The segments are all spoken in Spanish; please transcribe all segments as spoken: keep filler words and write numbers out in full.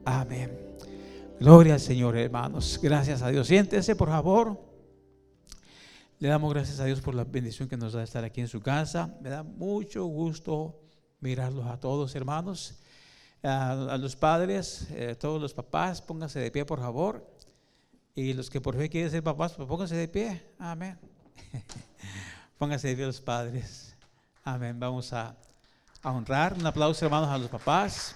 Amén. Gloria al Señor, hermanos. Gracias a Dios. Siéntese, por favor. Le damos gracias a Dios por la bendición que nos da estar aquí en su casa. Me da mucho gusto mirarlos a todos, hermanos. A, a los padres, eh, todos los papás, pónganse de pie, por favor. Y los que por fin quieren ser papás, pues pónganse de pie. Amén. Pónganse de pie los padres. Amén. Vamos a, a honrar. Un aplauso, hermanos, a los papás.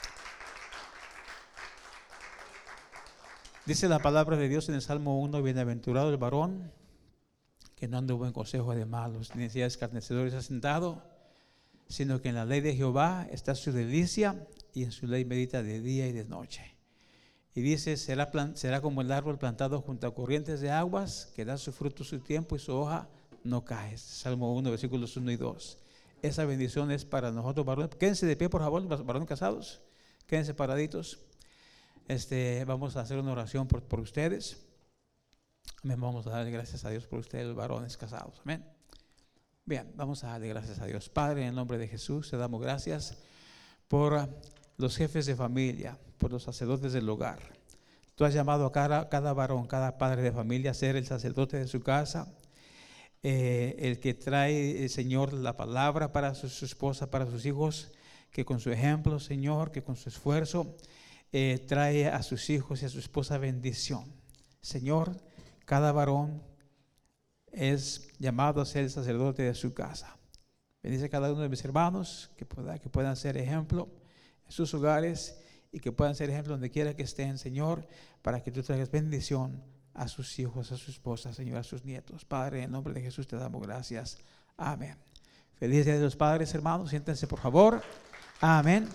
Dice la palabra de Dios en el Salmo uno: bienaventurado el varón que no anduvo en consejo de malos, ni en silla de escarnecedores ha sentado, sino que en la ley de Jehová está su delicia, y en su ley medita de día y de noche. Y dice, será, plan, será como el árbol plantado junto a corrientes de aguas, que da su fruto su tiempo y su hoja no cae. Salmo uno, versículos uno y dos. Esa bendición es para nosotros, varones. Quédense de pie, por favor, varones casados. Quédense paraditos. Este, vamos a hacer una oración por, por ustedes. Amén. Vamos a darle gracias a Dios por ustedes, varones casados. Amén. Bien, vamos a darle gracias a Dios. Padre, en el nombre de Jesús, te damos gracias por los jefes de familia, por los sacerdotes del hogar. Tú has llamado a cada, cada varón, cada padre de familia a ser el sacerdote de su casa, eh, el que trae, el Señor, la palabra para su, su esposa, para sus hijos, que con su ejemplo, Señor, que con su esfuerzo, eh, trae a sus hijos y a su esposa bendición. Señor, cada varón es llamado a ser el sacerdote de su casa. Bendice a cada uno de mis hermanos que, pueda, que puedan ser ejemplo en sus hogares y que puedan ser ejemplo donde quiera que estén, Señor, para que tú traigas bendición a sus hijos, a su esposa, Señor, a sus nietos. Padre, en nombre de Jesús te damos gracias. Amén. Feliz día de los padres, hermanos. Siéntense, por favor. Amén.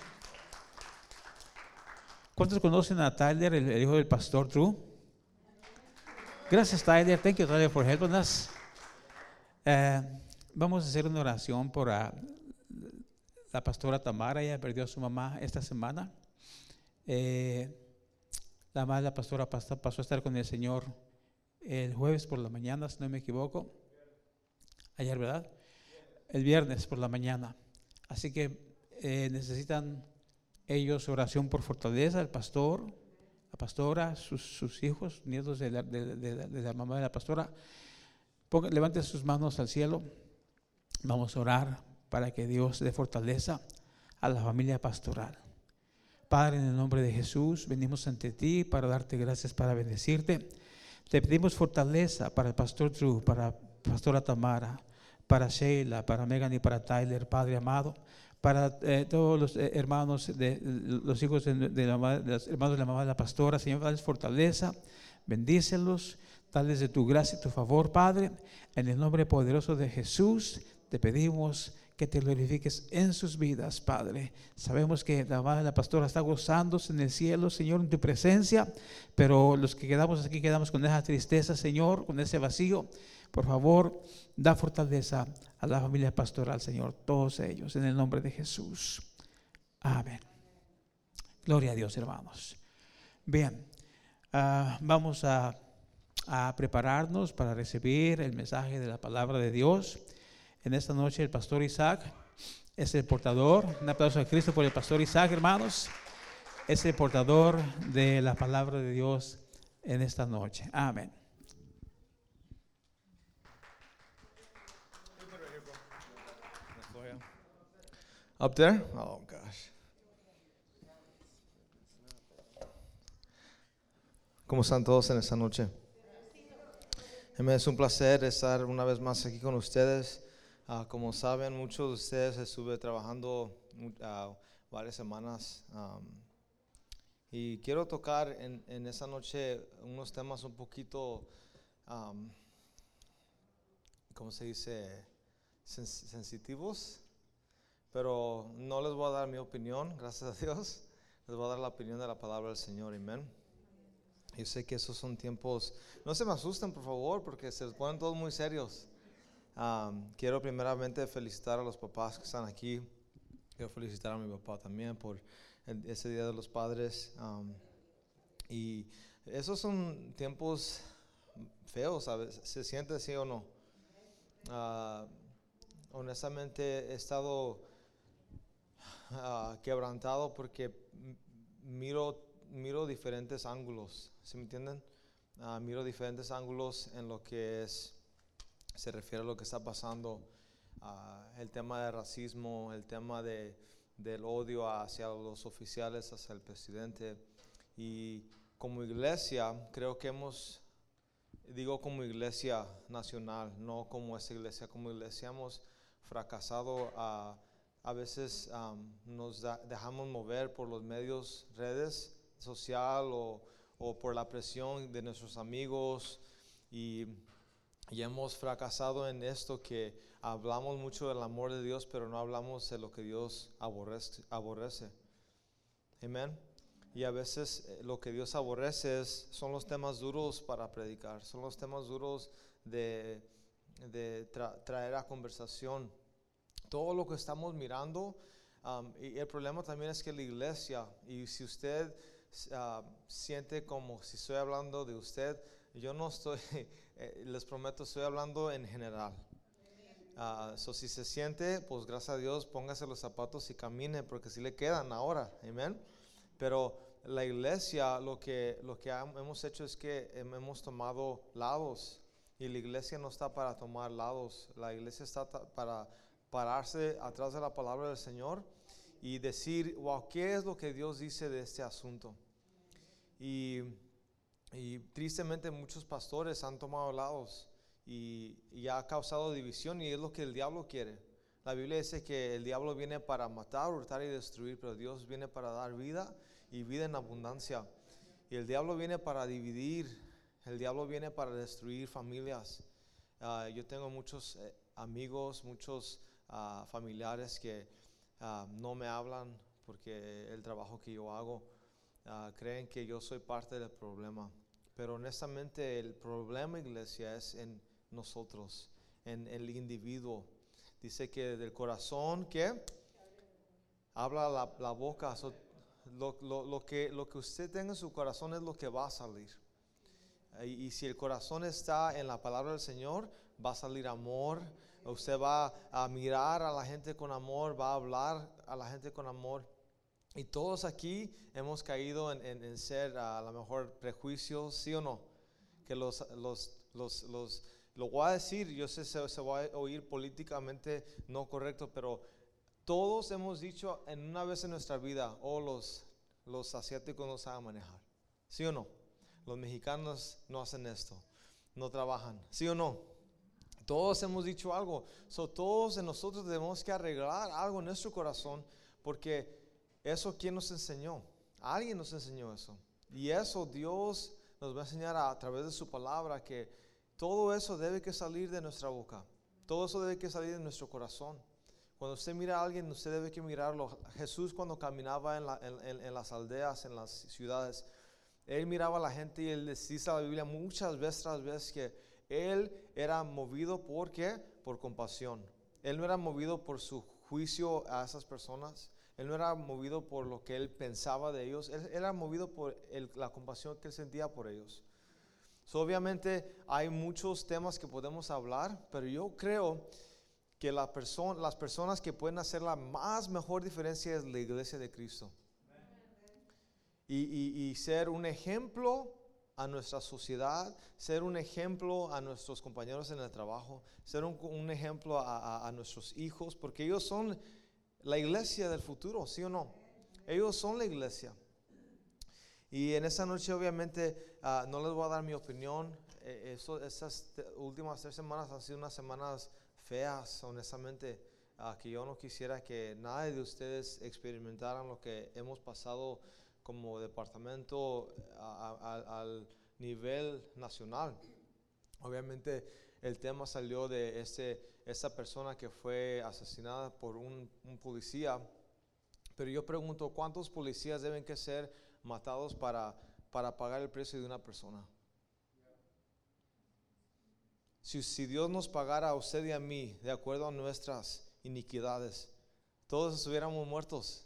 ¿Cuántos conocen a Tyler, el, el hijo del pastor Drew? Gracias, Tyler. Thank you, Tyler, for helping us. Uh, vamos a hacer una oración por uh, la pastora Tamara. Ella perdió a su mamá esta semana. Eh, la madre de la pastora pasó, pasó a estar con el Señor el jueves por la mañana, si no me equivoco. Ayer, ¿verdad? El viernes por la mañana. Así que eh, necesitan ellos oración por fortaleza, el pastor, la pastora, sus, sus hijos, nietos de la, de, de, de la mamá de la pastora. Ponga, levante sus manos al cielo. Vamos a orar para que Dios dé fortaleza a la familia pastoral. Padre, en el nombre de Jesús, venimos ante ti para darte gracias, para bendecirte. Te pedimos fortaleza para el pastor Drew, para la pastora Tamara, para Sheila, para Megan y para Tyler, Padre amado, para eh, todos los eh, hermanos, de, los hijos de, de, la, de los hermanos de la mamá de la pastora. Señor, dales fortaleza, bendícelos, dales de tu gracia y tu favor, Padre. En el nombre poderoso de Jesús, te pedimos que te glorifiques en sus vidas, Padre. Sabemos que la mamá de la pastora está gozándose en el cielo, Señor, en tu presencia, pero los que quedamos aquí quedamos con esa tristeza, Señor, con ese vacío. Por favor, da fortaleza a la familia pastoral, Señor, todos ellos, en el nombre de Jesús. Amén. Gloria a Dios, hermanos. Bien, uh, vamos a, a prepararnos para recibir el mensaje de la palabra de Dios. En esta noche el pastor Isaac es el portador. Un aplauso a Cristo por el pastor Isaac, hermanos. Es el portador de la palabra de Dios en esta noche. Amén. Up there? Oh, gosh. ¿Cómo están todos en esta noche? Me es un placer estar una vez más aquí con ustedes. Uh, como saben, muchos de ustedes estuve trabajando uh, varias semanas um, y quiero tocar en, en esta noche unos temas un poquito, um, ¿cómo se dice? Sens- sensitivos. Pero no les voy a dar mi opinión, gracias a Dios. Les voy a dar la opinión de la palabra del Señor, amén. Yo sé que esos son tiempos, no se me asusten por favor, porque se ponen todos muy serios. Um, quiero primeramente felicitar a los papás que están aquí. Quiero felicitar a mi papá también por el, ese Día de los Padres. Um, y esos son tiempos feos, ¿sabes? ¿Se siente así o no? Uh, honestamente he estado Uh, quebrantado porque m- miro diferentes ángulos, ¿sí me entienden? Uh, miro diferentes ángulos en lo que es, se refiere a lo que está pasando, uh, el tema del racismo, el tema de, del odio hacia los oficiales, hacia el presidente. Y como iglesia, creo que hemos, digo como iglesia nacional, no como esta iglesia, como iglesia hemos fracasado. Uh, a veces um, nos da, dejamos mover por los medios, redes social o o por la presión de nuestros amigos y, y hemos fracasado en esto, que hablamos mucho del amor de Dios, pero no hablamos de lo que Dios aborrece. aborrece. Amén. Y a veces lo que Dios aborrece es, son los temas duros para predicar, son los temas duros de, de tra, traer a conversación. Todo lo que estamos mirando, um, y el problema también es que la iglesia, y si usted Uh, siente como si estoy hablando de usted, yo no estoy, eh, les prometo, estoy hablando en general. Uh, so si se siente, pues gracias a Dios, póngase los zapatos y camine, porque si le quedan ahora, amén. Pero la iglesia, lo que, lo que hemos hecho es que hemos tomado lados, y la iglesia no está para tomar lados, la iglesia está para pararse atrás de la palabra del Señor y decir, wow, ¿qué es lo que Dios dice de este asunto? Y, y tristemente muchos pastores han tomado lados y, y ha causado división, y es lo que el diablo quiere. La Biblia dice que el diablo viene para matar, hurtar y destruir, pero Dios viene para dar vida y vida en abundancia. Y el diablo viene para dividir, el diablo viene para destruir familias. Uh, yo tengo muchos eh, amigos, muchos uh, familiares que Uh, no me hablan porque el trabajo que yo hago, uh, creen que yo soy parte del problema, pero honestamente el problema, iglesia, es en nosotros, en el individuo. Dice que del corazón, ¿qué? Habla la, la boca. So, lo, lo, lo, que, lo que usted tenga en su corazón es lo que va a salir. Y, y si el corazón está en la palabra del Señor, va a salir amor. Usted va a mirar a la gente con amor, va a hablar a la gente con amor. Y todos aquí hemos caído en, en, en ser a lo mejor prejuicios, ¿sí o no? Que los, los, los, los lo voy a decir, yo sé se, se va a oír políticamente no correcto, pero todos hemos dicho en una vez en nuestra vida, oh, los, los asiáticos no saben manejar, ¿sí o no? Los mexicanos no hacen esto, no trabajan, ¿sí o no? Todos hemos dicho algo. So, todos de nosotros debemos que arreglar algo en nuestro corazón, porque eso, ¿quién nos enseñó? Alguien nos enseñó eso. Y eso Dios nos va a enseñar a, a través de su palabra, que todo eso debe que salir de nuestra boca. Todo eso debe que salir de nuestro corazón. Cuando usted mira a alguien, usted debe que mirarlo. Jesús, cuando caminaba en, la, en, en, en las aldeas, en las ciudades, Él miraba a la gente y Él les dice a la Biblia muchas veces, tras veces, que Él era movido por ¿qué? Por compasión. Él no era movido por su juicio a esas personas. Él no era movido por lo que Él pensaba de ellos. Él era movido por el, la compasión que Él sentía por ellos. So, obviamente hay muchos temas que podemos hablar, pero yo creo que la perso- las personas que pueden hacer la más mejor diferencia es la iglesia de Cristo. Y, y, y ser un ejemplo a nuestra sociedad, ser un ejemplo a nuestros compañeros en el trabajo, ser un, un ejemplo a, a, a nuestros hijos, porque ellos son la iglesia del futuro, ¿sí o no? Ellos son la iglesia. Y en esta noche obviamente uh, no les voy a dar mi opinión. Eh, eso, estas últimas tres semanas han sido unas semanas feas, honestamente, uh, que yo no quisiera que nadie de ustedes experimentaran lo que hemos pasado como departamento a, a, al nivel nacional. Obviamente el tema salió de este, esta persona que fue asesinada por un, un policía, pero yo pregunto, ¿cuántos policías deben que ser matados para, para pagar el precio de una persona? Si, si Dios nos pagara a usted y a mí de acuerdo a nuestras iniquidades, todos estuviéramos muertos.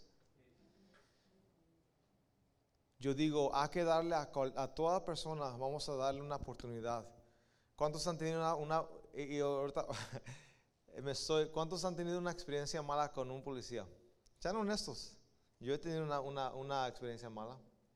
Yo digo, hay que darle a, a toda persona, vamos a darle una oportunidad. ¿Cuántos han tenido una, una y, y ahorita, me estoy, ¿cuántos han tenido una experiencia mala con un policía? Sean honestos. Yo he tenido una, una, una experiencia mala.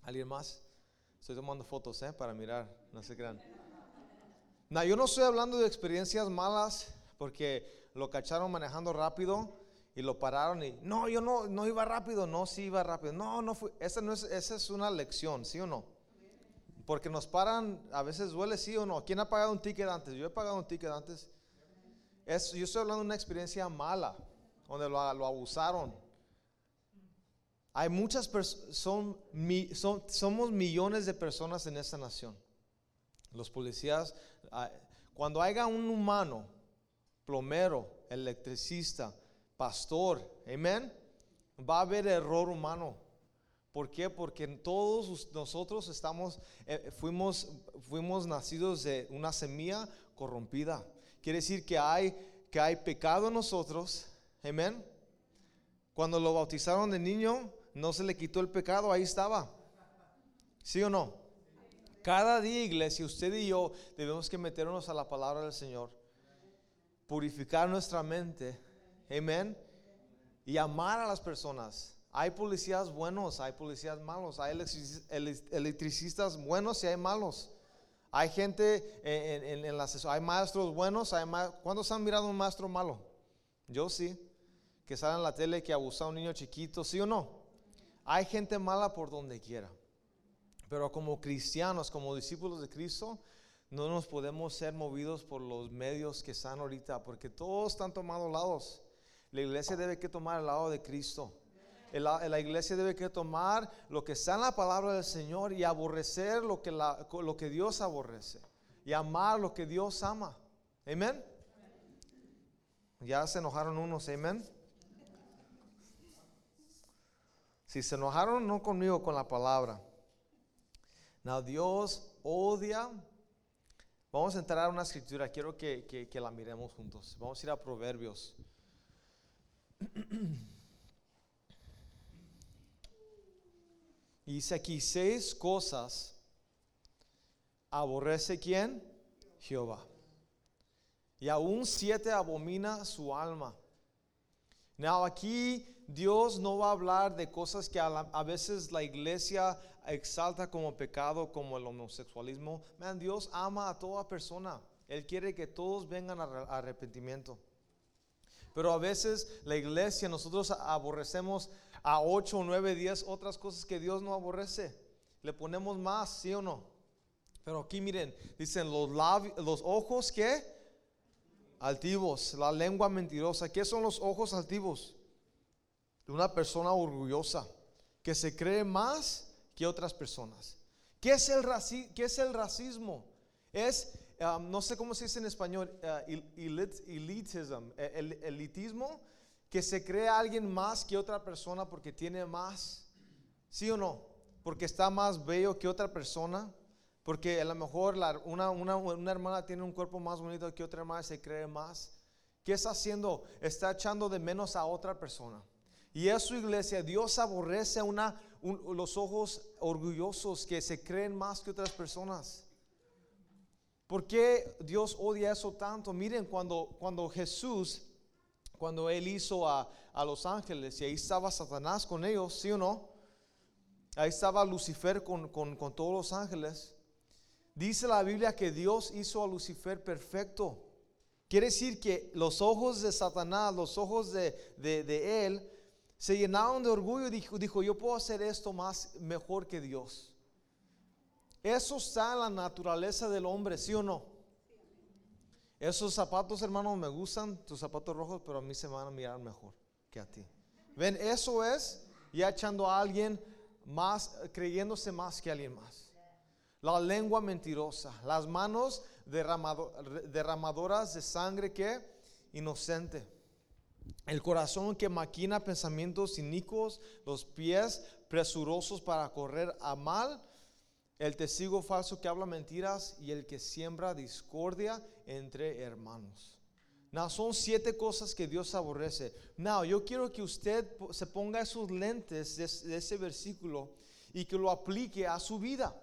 ¿Alguien más? Estoy tomando fotos, ¿eh? Para mirar, no se crean. No, yo no estoy hablando de experiencias malas porque lo cacharon manejando rápido y lo pararon y no, yo no, no iba rápido, no, sí iba rápido, no, no fui. Esa no es, esa es una lección, ¿sí o no? Porque nos paran, a veces duele, sí o no. ¿Quién ha pagado un ticket antes? Yo he pagado un ticket antes. Es, yo estoy hablando de una experiencia mala, donde lo, lo abusaron. Hay muchas personas, son, son, somos millones de personas en esta nación. Los policías, cuando haya un humano, plomero, electricista, pastor, amén, va a haber error humano. ¿Por qué? Porque todos nosotros estamos, eh, fuimos, fuimos nacidos de una semilla corrompida. Quiere decir que hay, que hay pecado en nosotros, amén. Cuando lo bautizaron de niño, no se le quitó el pecado, ahí estaba. ¿Sí o no? Cada día, iglesia, usted y yo debemos que meternos a la palabra del Señor, purificar nuestra mente, amén, y amar a las personas. Hay policías buenos, hay policías malos, hay electricistas buenos y hay malos. Hay gente en, en, en las, hay maestros buenos, hay ma, ¿cuántos han mirado a un maestro malo? Yo sí, que sale en la tele que abusa a un niño chiquito, ¿sí o no? Hay gente mala por donde quiera. Pero como cristianos, como discípulos de Cristo, no nos podemos ser movidos por los medios que están ahorita, porque todos están tomando lados. La iglesia debe que tomar el lado de Cristo. La, la iglesia debe que tomar lo que está en la palabra del Señor y aborrecer lo que, la, lo que Dios aborrece. Y amar lo que Dios ama. Amén. Ya se enojaron unos, amén. Si se enojaron, no conmigo, con la palabra. Now, Dios odia. Vamos a entrar a una escritura. Quiero que, que, que la miremos juntos. Vamos a ir a Proverbios. Y dice aquí: seis cosas aborrece ¿quién? Jehová. Y aún siete abomina su alma. Now, aquí Dios no va a hablar de cosas que a, la, a veces la iglesia exalta como pecado, como el homosexualismo. Man, Dios ama a toda persona. Él quiere que todos vengan a, a arrepentimiento. Pero a veces la iglesia, nosotros aborrecemos a ocho, nueve, diez otras cosas que Dios no aborrece. Le ponemos más, ¿sí o no? Pero aquí miren, dicen los, labios, los ojos ¿qué? Altivos, la lengua mentirosa. ¿Qué son los ojos altivos? Una persona orgullosa que se cree más que otras personas. ¿Qué es el, raci- qué es el racismo? Es, um, no sé cómo se dice en español, uh, elit, elitism, el, elitismo, que se cree a alguien más que otra persona porque tiene más, ¿sí o no? Porque está más bello que otra persona, porque a lo mejor la, una, una, una hermana tiene un cuerpo más bonito que otra hermana y se cree más. ¿Qué está haciendo? Está echando de menos a otra persona. Y es su iglesia. Dios aborrece una, un, los ojos orgullosos que se creen más que otras personas. ¿Por qué Dios odia eso tanto? Miren, cuando, cuando Jesús, cuando Él hizo a, a los ángeles, y ahí estaba Satanás con ellos, ¿sí o no? Ahí estaba Lucifer con, con, con todos los ángeles. Dice la Biblia que Dios hizo a Lucifer perfecto. Quiere decir que los ojos de Satanás, los ojos de, de, de él, se llenaron de orgullo y dijo, dijo, yo puedo hacer esto más mejor que Dios. Eso está en la naturaleza del hombre, ¿sí o no? Esos zapatos, hermanos, me gustan, tus zapatos rojos, pero a mí se van a mirar mejor que a ti. Ven, eso es ya echando a alguien más, creyéndose más que alguien más. La lengua mentirosa, las manos derramado, derramadoras de sangre que inocente, el corazón que maquina pensamientos inicuos, los pies presurosos para correr a mal, el testigo falso que habla mentiras y el que siembra discordia entre hermanos. Now, son siete cosas que Dios aborrece. Now, yo quiero que usted se ponga esos lentes de, de ese versículo y que lo aplique a su vida.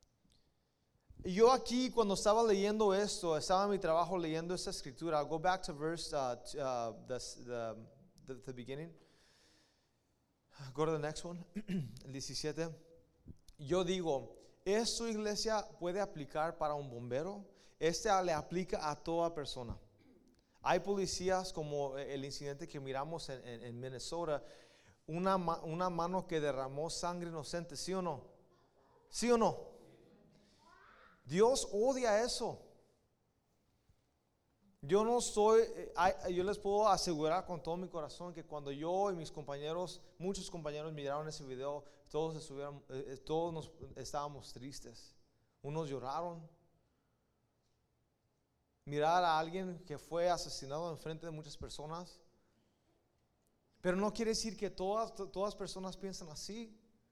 Yo aquí cuando estaba leyendo esto, estaba en mi trabajo leyendo esta escritura. I'll go back to verse, uh, uh, the, the, the, the beginning. Go to the next one, el diecisiete. yo digo, ¿esta iglesia puede aplicar para un bombero? Esta le aplica a toda persona. Hay policías como el incidente que miramos en, en, en Minnesota, una, una mano que derramó sangre inocente, ¿sí o no? ¿Sí o no? Dios odia eso. Yo no soy, yo les puedo asegurar con todo mi corazón que cuando yo y mis compañeros, muchos compañeros miraron ese video, todos, estuvieron, todos nos, estábamos tristes. Unos lloraron. Mirar a alguien que fue asesinado en frente de muchas personas. Pero no quiere decir que todas, todas personas piensan así.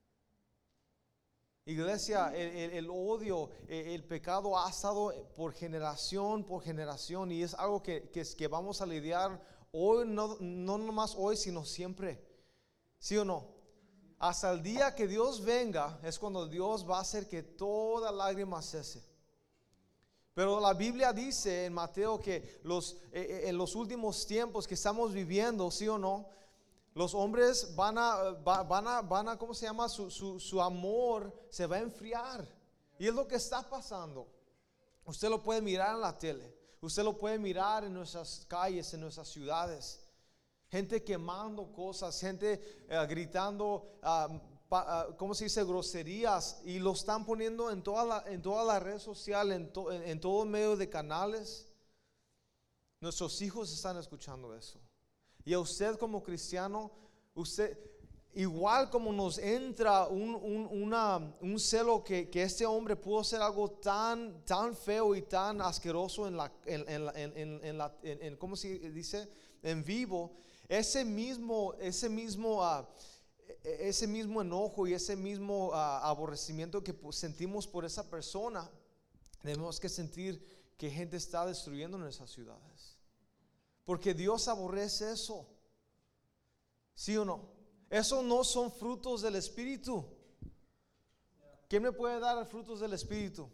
Iglesia, el, el, el odio, el, el pecado ha estado por generación por generación y es algo que, que, que vamos a lidiar hoy, no, no nomás hoy, sino siempre. ¿Sí o no? Hasta el día que Dios venga es cuando Dios va a hacer que toda lágrima cese. Pero la Biblia dice en Mateo que los, eh, en los últimos tiempos que estamos viviendo, ¿sí o no? Los hombres van a, van a, van a ¿cómo se llama? Su, su, su amor se va a enfriar. Y es lo que está pasando. Usted lo puede mirar en la tele. Usted lo puede mirar en nuestras calles, en nuestras ciudades. Gente quemando cosas, gente uh, gritando, uh, pa, uh, ¿cómo se dice? Groserías. Y lo están poniendo en toda la, en toda la red social, en, to, en, en todo medio de canales. Nuestros hijos están escuchando eso. Y a usted como cristiano, usted, igual como nos entra un, un, una, un celo que, que este hombre pudo hacer algo tan, tan feo y tan asqueroso en la, en, en, en, en, la, en, en ¿cómo se dice? En vivo, ese mismo, ese mismo, uh, ese mismo enojo y ese mismo uh, aborrecimiento que sentimos por esa persona, tenemos que sentir que gente está destruyendo nuestras ciudades. Porque Dios aborrece eso. ¿Sí o no? Esos no son frutos del Espíritu. ¿Quién me puede dar frutos del Espíritu?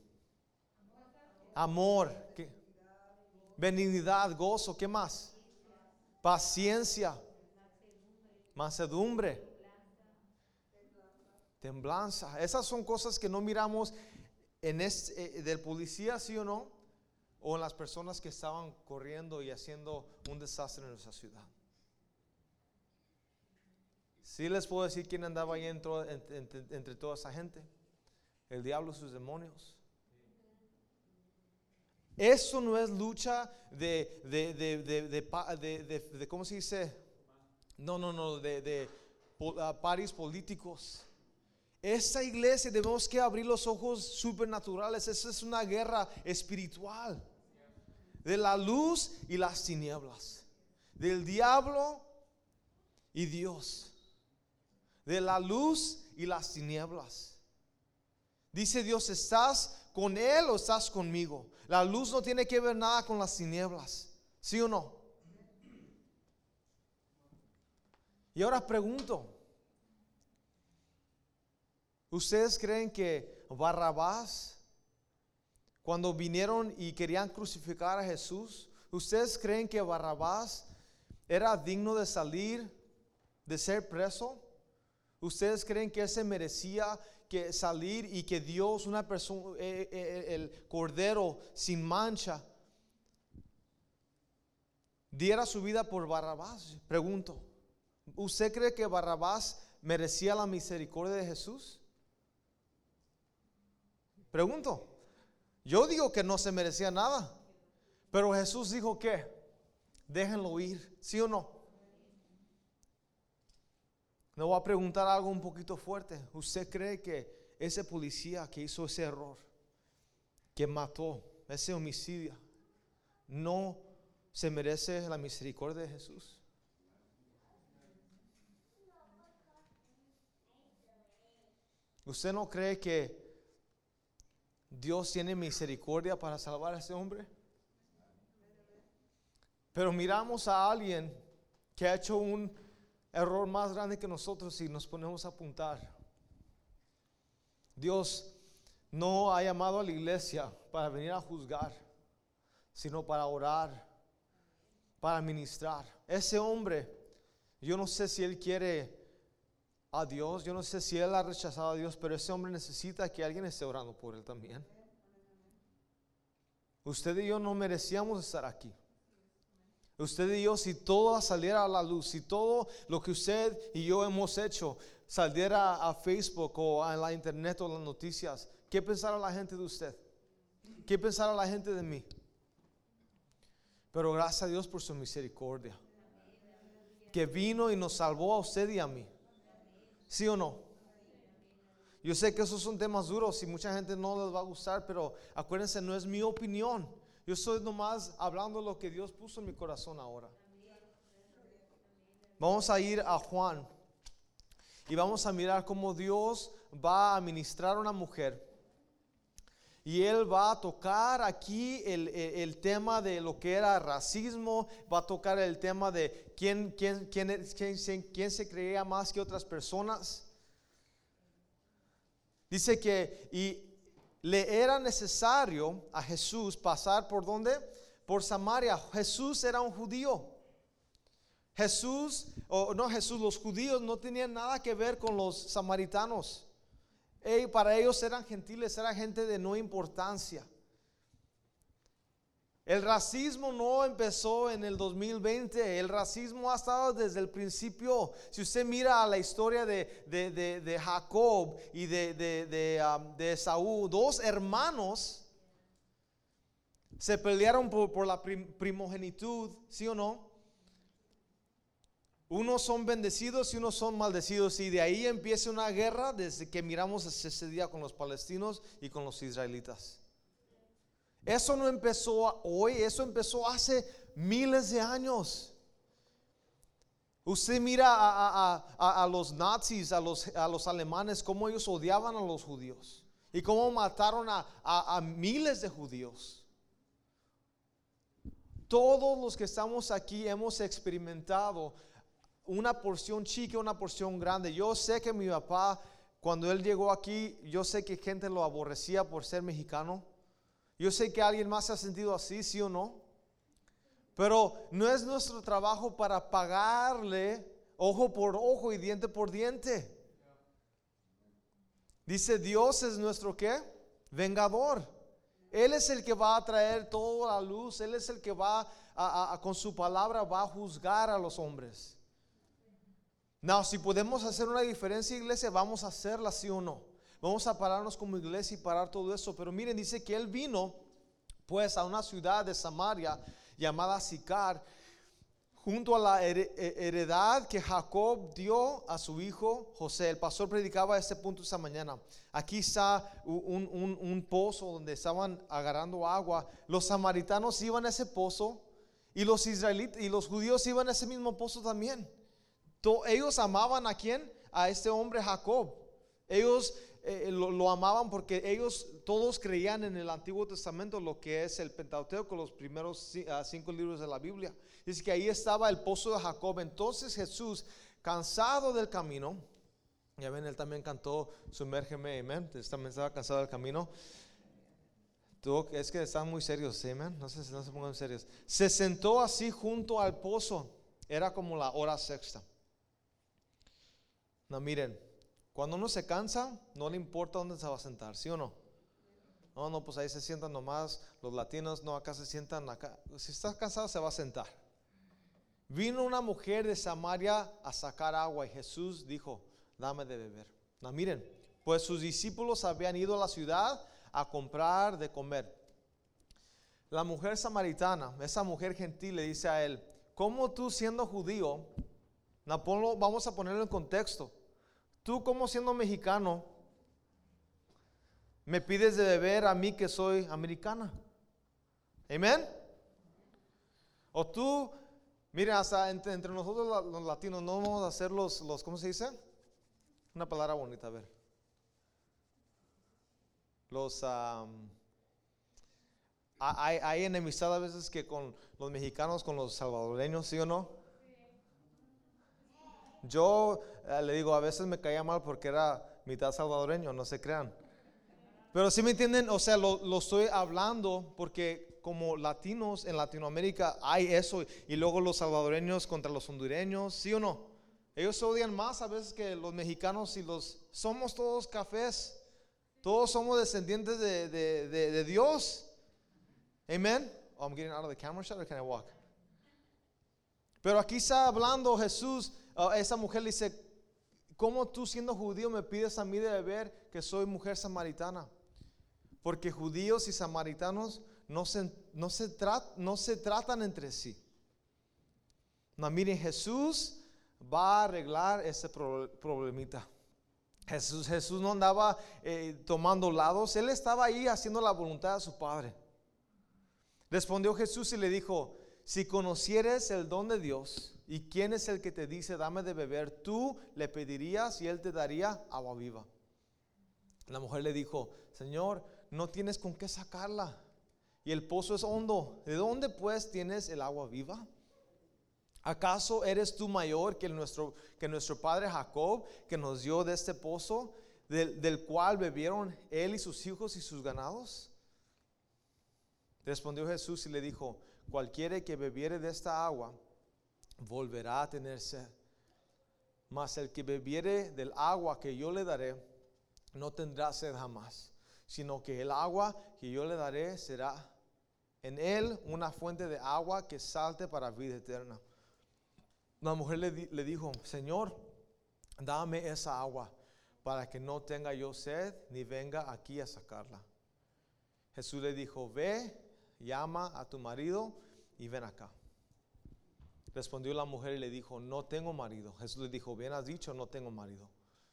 Amor, ¿qué? Benignidad, gozo, ¿qué más? Paciencia, mansedumbre, templanza. Esas son cosas que no miramos en este, eh, del policía, ¿sí o no? O en las personas que estaban corriendo y haciendo un desastre en nuestra ciudad. Sí les puedo decir quién andaba ahí entre, entre, entre toda esa gente. El diablo y sus demonios. Eso no es lucha de, de, de, de, de, de, de, de ¿cómo se dice? No, no, no, de, de uh, paris políticos. Esta iglesia debemos que abrir los ojos supernaturales. Esa es una guerra espiritual. De la luz y las tinieblas. Del diablo y Dios. De la luz y las tinieblas. Dice Dios, ¿estás con Él o estás conmigo? La luz no tiene que ver nada con las tinieblas. ¿Sí o no? Y ahora pregunto, ¿ustedes creen que Barrabás, cuando vinieron y querían crucificar a Jesús, ustedes creen que Barrabás era digno de salir, de ser preso? ¿Ustedes creen que él se merecía que salir y que Dios, una persona, eh, eh, el Cordero sin mancha, diera su vida por Barrabás? Pregunto, ¿usted cree que Barrabás merecía la misericordia de Jesús? Pregunto. Yo digo que no se merecía nada, pero Jesús dijo que déjenlo ir, ¿sí o no? Le voy a preguntar algo un poquito fuerte. ¿Usted cree que ese policía que hizo ese error, que mató, ese homicidio, no se merece la misericordia de Jesús? ¿Usted no cree que Dios tiene misericordia para salvar a ese hombre? Pero miramos a alguien que ha hecho un error más grande que nosotros y nos ponemos a apuntar. Dios no ha llamado a la iglesia para venir a juzgar, sino para orar, para ministrar. Ese hombre, yo no sé si él quiere a Dios. Yo no sé si él ha rechazado a Dios, pero ese hombre necesita que alguien esté orando por él también. Usted y yo no merecíamos estar aquí. Usted y yo, si todo saliera a la luz, si todo lo que usted y yo hemos hecho saliera a Facebook o a la internet o las noticias, ¿qué pensará la gente de usted? ¿Qué pensará la gente de mí? Pero gracias a Dios por su misericordia, que vino y nos salvó a usted y a mí. ¿Sí o no? Yo sé que esos son temas duros y mucha gente no les va a gustar, pero acuérdense, no es mi opinión. Yo estoy nomás hablando lo que Dios puso en mi corazón ahora. Vamos a ir a Juan y vamos a mirar cómo Dios va a ministrar a una mujer. Y Él va a tocar aquí el, el, el tema de lo que era racismo. Va a tocar el tema de quién, quién, quién, quién, quién se creía más que otras personas. Dice que y le era necesario a Jesús pasar por ¿dónde? Por Samaria. Jesús era un judío. Jesús, o no Jesús, los judíos no tenían nada que ver con los samaritanos. Ey, para ellos eran gentiles, era gente de no importancia. El racismo no empezó en el dos mil veinte, el racismo ha estado desde el principio. Si usted mira a la historia de, de, de, de Jacob y de, de, de, um, de Esaú, dos hermanos se pelearon por, por la prim, primogenitud, ¿sí o no? Unos son bendecidos y unos son maldecidos, y de ahí empieza una guerra desde que miramos ese día con los palestinos y con los israelitas. Eso no empezó hoy, eso empezó hace miles de años. Usted mira a, a, a, a los nazis, a los, a los alemanes, cómo ellos odiaban a los judíos y cómo mataron a, a, a miles de judíos. Todos los que estamos aquí hemos experimentado una porción chica, una porción grande. Yo sé que mi papá, cuando él llegó aquí, yo sé que gente lo aborrecía por ser mexicano. Yo sé que alguien más se ha sentido así, sí o no. Pero no es nuestro trabajo para pagarle ojo por ojo y diente por diente. Dice, Dios es nuestro ¿qué? Vengador. Él es el que va a traer toda la luz. Él es el que va a, a, a, con su palabra va a juzgar a los hombres. No, si podemos hacer una diferencia, iglesia, vamos a hacerla, sí o no. Vamos a pararnos como iglesia y parar todo eso. Pero miren, dice que él vino pues a una ciudad de Samaria llamada Sicar, junto a la heredad que Jacob dio a su hijo José. El pastor predicaba a este punto esta mañana. Aquí está un, un, un pozo donde estaban agarrando agua. Los samaritanos iban a ese pozo y los israelitas y los judíos iban a ese mismo pozo también. Ellos amaban ¿a quién? A este hombre Jacob. Ellos eh, lo, lo amaban porque ellos todos creían en el Antiguo Testamento, lo que es el Pentateuco, los primeros uh, cinco libros de la Biblia. Dice que ahí estaba el pozo de Jacob. Entonces Jesús, cansado del camino, ya ven, él también cantó Sumérgeme, amén. También estaba cansado del camino. Tuvo, es que están muy serios, amén. No sé si no se pongan serios. Se sentó así junto al pozo. Era como la hora sexta. No, miren, cuando uno se cansa, no le importa dónde se va a sentar, ¿sí o no? No, no, pues ahí se sientan nomás los latinos, no, acá se sientan acá. Si estás cansado, se va a sentar. Vino una mujer de Samaria a sacar agua y Jesús dijo, dame de beber. No, miren, pues sus discípulos habían ido a la ciudad a comprar de comer. La mujer samaritana, esa mujer gentil, le dice a él, ¿cómo tú siendo judío, vamos a ponerlo en contexto, tú como siendo mexicano, me pides de beber a mí que soy americana? Amén. O tú, mira, hasta entre, entre nosotros los latinos no vamos a hacer los, los, ¿cómo se dice? Una palabra bonita, a ver. Los, um, hay, hay enemistad a veces que con los mexicanos, con los salvadoreños, ¿sí o no? Yo eh, le digo, a veces me caía mal porque era mitad salvadoreño, no se crean. Pero si ¿sí me entienden? O sea, lo, lo estoy hablando porque como latinos en Latinoamérica hay eso. Y luego los salvadoreños contra los hondureños, ¿sí o no? Ellos odian más a veces que los mexicanos y los... Somos todos cafés. Todos somos descendientes de, de, de, de Dios. Amen. Oh, I'm getting out of the camera shot, or can I walk? Pero aquí está hablando Jesús. Uh, esa mujer le dice, ¿cómo tú siendo judío me pides a mí de beber que soy mujer samaritana? Porque judíos y samaritanos no se, no se, trat, no se tratan entre sí. No, miren, Jesús va a arreglar ese pro, problemita. Jesús, Jesús no andaba eh, tomando lados. Él estaba ahí haciendo la voluntad de su Padre. Respondió Jesús y le dijo, si conocieres el don de Dios y quién es el que te dice dame de beber, tú le pedirías y él te daría agua viva. La mujer le dijo, Señor, no tienes con qué sacarla y el pozo es hondo. ¿De dónde pues tienes el agua viva? ¿Acaso eres tú mayor que nuestro, que nuestro padre Jacob, que nos dio de este pozo, del, del cual bebieron él y sus hijos y sus ganados? Respondió Jesús y le dijo, cualquiera que bebiere de esta agua volverá a tener sed, mas el que bebiere del agua que yo le daré no tendrá sed jamás, sino que el agua que yo le daré será en él una fuente de agua que salte para vida eterna. La mujer le, di, le dijo, Señor, dame esa agua para que no tenga yo sed ni venga aquí a sacarla. Jesús le dijo, ve, llama a tu marido y ven acá. Respondió la mujer y le dijo, no tengo marido. Jesús le dijo, bien has dicho, no tengo marido.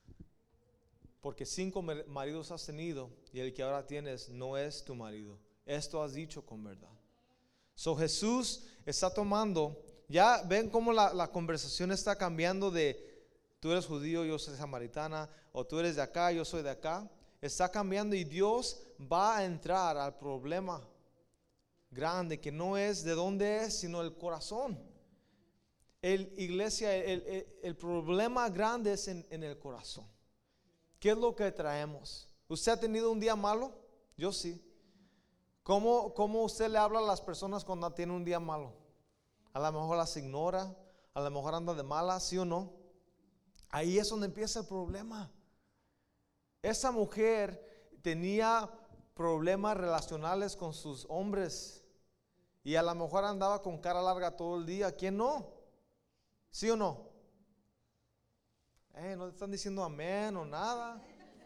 Porque cinco maridos has tenido y el que ahora tienes no es tu marido. Esto has dicho con verdad. So Jesús está tomando, ya ven cómo la, la conversación está cambiando de tú eres judío, yo soy samaritana, o tú eres de acá, yo soy de acá. Está cambiando y Dios va a entrar al problema grande que no es de dónde es, sino el corazón. El, iglesia, el, el, el problema grande es en, en el corazón. ¿Qué es lo que traemos? ¿Usted ha tenido un día malo? Yo sí. ¿Cómo, cómo usted le habla a las personas cuando tiene un día malo? A lo mejor las ignora, a lo mejor anda de mala, ¿sí o no? Ahí es donde empieza el problema. Esa mujer tenía problemas relacionales con sus hombres y a lo mejor andaba con cara larga todo el día. ¿Quién no? ¿Sí o no? Eh, no te están diciendo amén o nada.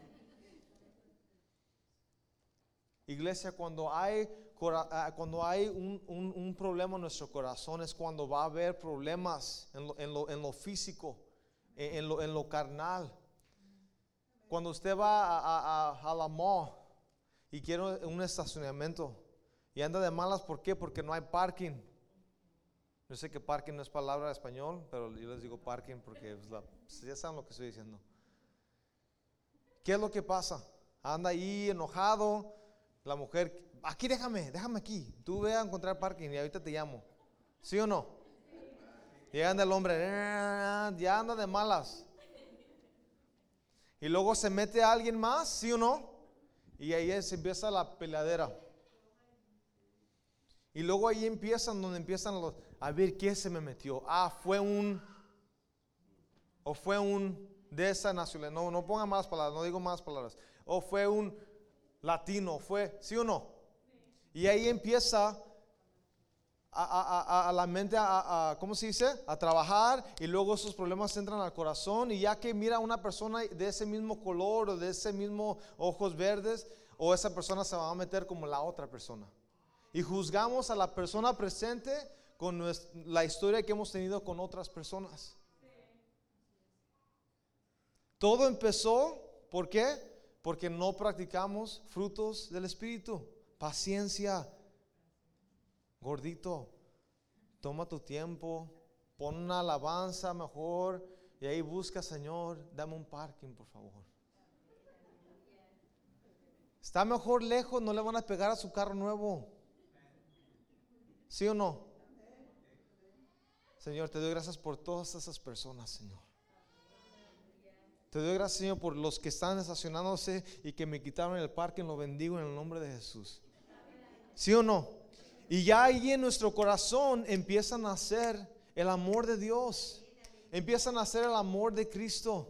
Iglesia, cuando hay cuando hay un, un, un problema en nuestro corazón es cuando va a haber problemas en lo, en lo, en lo físico, en, en, lo, en lo carnal. Cuando usted va a, a, a, a la mall y quiere un estacionamiento y anda de malas, ¿por qué? Porque no hay parking. Yo sé que parking no es palabra de español, pero yo les digo parking porque pues, la, ya saben lo que estoy diciendo. ¿Qué es lo que pasa? Anda ahí enojado, la mujer, aquí déjame, déjame aquí, tú ve a encontrar parking y ahorita te llamo. ¿Sí o no? Y anda el hombre, ya anda de malas. Y luego se mete a alguien más, ¿sí o no? Y ahí se empieza la peleadera. Y luego ahí empiezan, donde empiezan los, a ver qué se me metió. Ah, fue un, o fue un de esa nacionalidad. No, no ponga más palabras, no digo más palabras. O fue un latino, fue, ¿sí o no? Y ahí empieza a, a, a, a la mente, a, a, ¿cómo se dice? A trabajar, y luego esos problemas entran al corazón, y ya que mira a una persona de ese mismo color o de ese mismo ojos verdes, o esa persona se va a meter como la otra persona. Y juzgamos a la persona presente con nuestra, la historia que hemos tenido con otras personas. Todo empezó, ¿por qué? Porque no practicamos frutos del Espíritu. Paciencia. Gordito, toma tu tiempo, pon una alabanza mejor y ahí busca, Señor, dame un parking, por favor. Está mejor lejos, no le van a pegar a su carro nuevo. ¿Sí o no? Señor, te doy gracias por todas esas personas, Señor. Te doy gracias, Señor, por los que están estacionándose y que me quitaron el parking. Lo bendigo en el nombre de Jesús. ¿Sí o no? Y ya ahí en nuestro corazón empieza a nacer el amor de Dios. empiezan a hacer el amor de Cristo.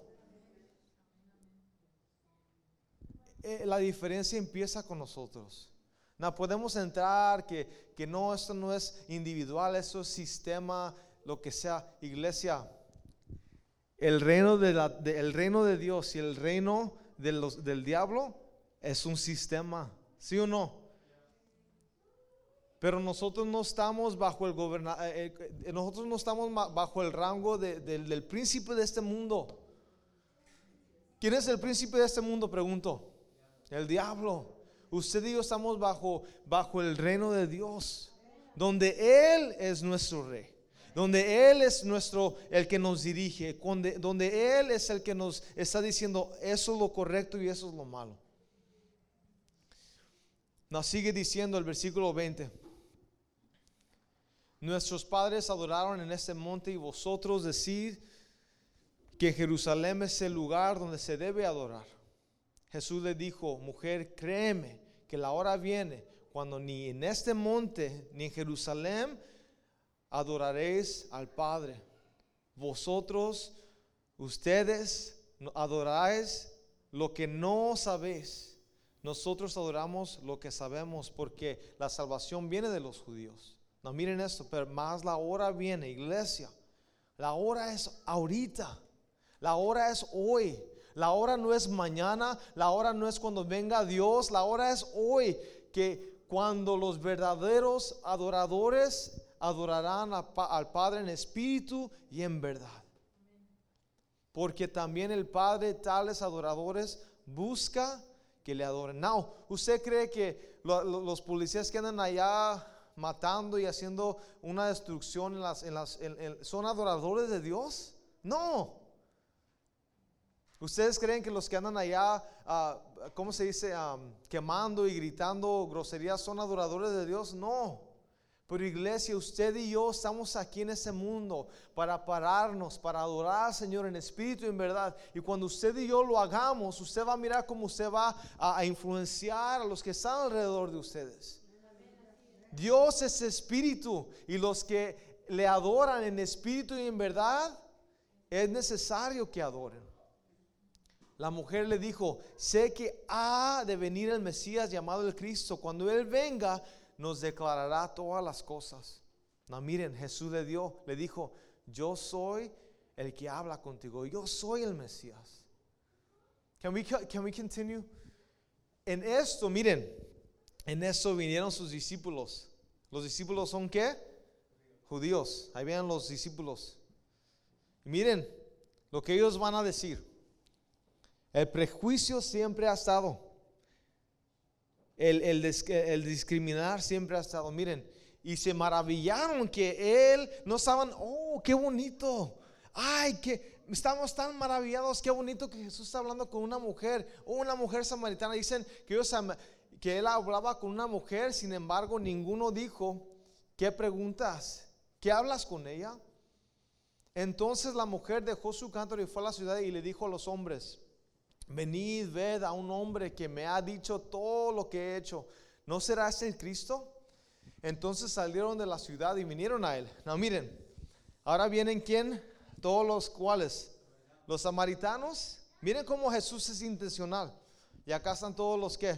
Eh, la diferencia empieza con nosotros. No podemos entrar que, que no, esto no es individual, esto es sistema, lo que sea. Iglesia, el reino de, la, de, el reino de Dios y el reino de los, del diablo es un sistema, ¿sí o no? Pero nosotros no estamos bajo el goberna, eh, eh, nosotros no estamos bajo el rango de, de, del príncipe de este mundo. ¿Quién es el príncipe de este mundo? Pregunto. El diablo. Usted y yo estamos bajo, bajo el reino de Dios, donde Él es nuestro rey, donde Él es nuestro, el que nos dirige, donde, donde Él es el que nos está diciendo eso es lo correcto y eso es lo malo. Nos sigue diciendo el versículo veinte. Nuestros padres adoraron en este monte y vosotros decís que Jerusalén es el lugar donde se debe adorar. Jesús le dijo, mujer, créeme que la hora viene cuando ni en este monte ni en Jerusalén adoraréis al Padre. Vosotros, ustedes adoráis lo que no sabéis. Nosotros adoramos lo que sabemos, porque la salvación viene de los judíos. No, miren esto, pero más la hora viene, iglesia. La hora es ahorita. La hora es hoy. La hora no es mañana, la hora no es cuando venga Dios, la hora es hoy, que cuando los verdaderos adoradores adorarán a, al Padre en espíritu y en verdad. Porque también el Padre tales adoradores busca que le adoren. No, ¿usted cree que lo, lo, los policías que andan allá matando y haciendo una destrucción en las, en las, en, en, son adoradores de Dios? No. ¿Ustedes creen que los que andan allá, uh, ¿cómo se dice? Um, quemando y gritando groserías son adoradores de Dios? No. Pero iglesia, usted y yo estamos aquí en este mundo para pararnos, para adorar al Señor en espíritu y en verdad. Y cuando usted y yo lo hagamos, usted va a mirar cómo usted va a, a influenciar a los que están alrededor de ustedes. Dios es espíritu, y los que le adoran en espíritu y en verdad, es necesario que adoren. La mujer le dijo, sé que ha de venir el Mesías llamado el Cristo. Cuando Él venga, nos declarará todas las cosas. No, miren, Jesús le dio, le dijo, yo soy el que habla contigo. Yo soy el Mesías. Can we, can we continue? En esto, miren, en esto vinieron sus discípulos. ¿Los discípulos son qué? Judíos. Ahí vienen los discípulos. Y miren lo que ellos van a decir. El prejuicio siempre ha estado. El, el, el discriminar siempre ha estado. Miren, y se maravillaron que él, no estaban, oh, qué bonito. Ay, que estamos tan maravillados, qué bonito que Jesús está hablando con una mujer, o una mujer samaritana. Dicen que, ellos, que él hablaba con una mujer, sin embargo, ninguno dijo, ¿qué preguntas? ¿Qué hablas con ella? Entonces la mujer dejó su cántaro y fue a la ciudad y le dijo a los hombres, venid, ved a un hombre que me ha dicho todo lo que he hecho. ¿No será este el Cristo? Entonces salieron de la ciudad y vinieron a él. No, miren, ahora vienen ¿quién? Todos los cuales, los samaritanos. Miren cómo Jesús es intencional. Y acá están todos los que.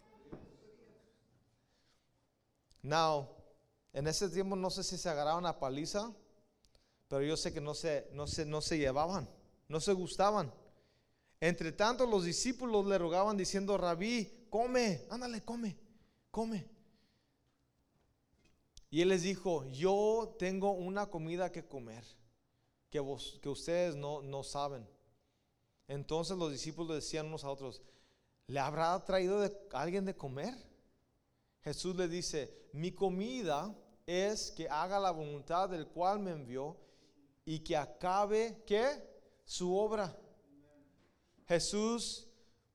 Now, en ese tiempo no sé si se agarraban a paliza, pero yo sé que no se, no se, no se llevaban, no se gustaban. Entre tanto los discípulos le rogaban diciendo, Rabí, come, ándale, come, come. Y él les dijo, yo tengo una comida que comer, que, vos, que ustedes no, no saben. Entonces los discípulos decían unos a otros, ¿le habrá traído de, alguien de comer? Jesús le dice, mi comida es que haga la voluntad del cual me envió y que acabe, ¿qué? Su obra. Jesús,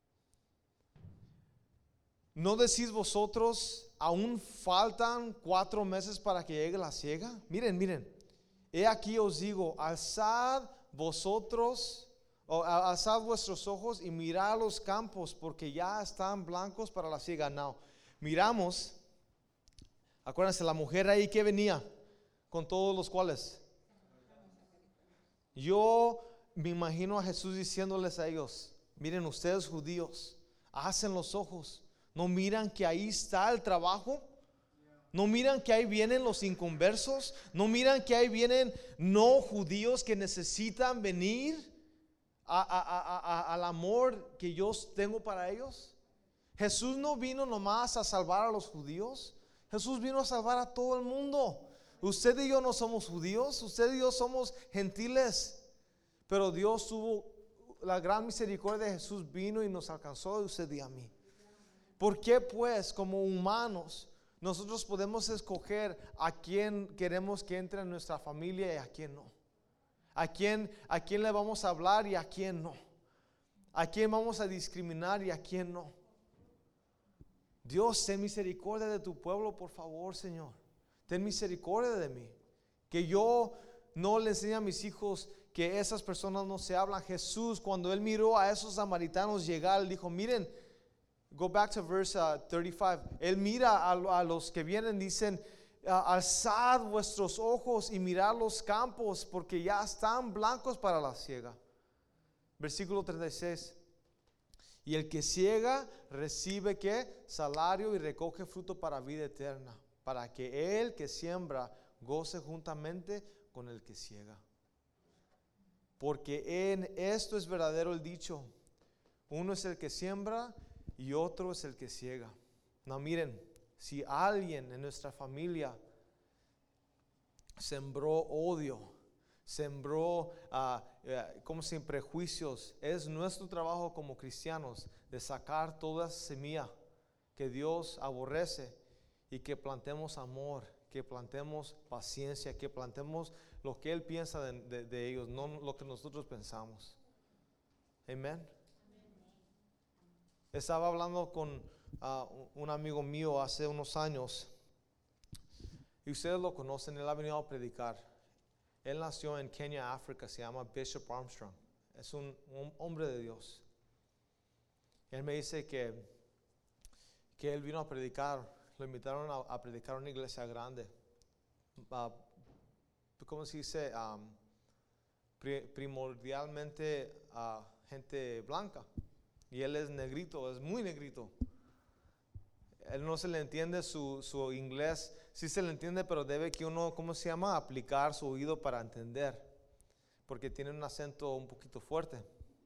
¿no decís vosotros, aún faltan cuatro meses para que llegue la siega? Miren, miren, he aquí os digo, alzad vosotros, o alzad vuestros ojos y mirad los campos, porque ya están blancos para la siega. No, miramos, acuérdense, la mujer ahí que venía, con todos los cuales, Yo me imagino a Jesús diciéndoles a ellos: miren, ustedes judíos, hacen los ojos, ¿no miran que ahí está el trabajo? ¿No miran que ahí vienen los inconversos? ¿No miran que ahí vienen no judíos que necesitan venir a, a, a, a, al amor que yo tengo para ellos? Jesús no vino nomás a salvar a los judíos. Jesús vino a salvar a todo el mundo. Usted y yo no somos judíos, usted y yo somos gentiles, pero Dios tuvo la gran misericordia de Jesús, vino y nos alcanzó a usted y a mí. ¿Por qué pues, como humanos, nosotros podemos escoger a quién queremos que entre en nuestra familia y a quién no? ¿A quién, a quién le vamos a hablar y a quién no? ¿A quién vamos a discriminar y a quién no? Dios, ten misericordia de tu pueblo, por favor, Señor. Ten misericordia de mí. Que yo no le enseñe a mis hijos que esas personas no se hablan. Jesús, cuando Él miró a esos samaritanos llegar, Él dijo: miren, go back to verse uh, thirty-five. Él mira a, a los que vienen, dicen: alzad vuestros ojos y mirad los campos, porque ya están blancos para la siega. Versículo treinta y seis. Y el que siega recibe ¿qué? Salario y recoge fruto para vida eterna, para que el que siembra goce juntamente con el que siega. Porque en esto es verdadero el dicho: uno es el que siembra y otro es el que siega. No, miren, si alguien en nuestra familia sembró odio, sembró uh, uh, como sin prejuicios, es nuestro trabajo como cristianos de sacar toda semilla que Dios aborrece y que plantemos amor, que plantemos paciencia, que plantemos lo que Él piensa de, de, de ellos, no lo que nosotros pensamos. Amén. Estaba hablando con uh, un amigo mío hace unos años, y ustedes lo conocen. Él ha venido a predicar. Él nació en Kenia, África. Se llama Bishop Armstrong. Es un, un hombre de Dios. Él me dice que, que él vino a predicar. Lo invitaron a, a predicar en una iglesia grande. Uh, ¿Cómo se dice? Um, pri, primordialmente uh, gente blanca. Y él es negrito, es muy negrito. Él no se le entiende su, su inglés. Sí se le entiende, pero debe que uno, ¿cómo se llama? Aplicar su oído para entender. Porque tiene un acento un poquito fuerte.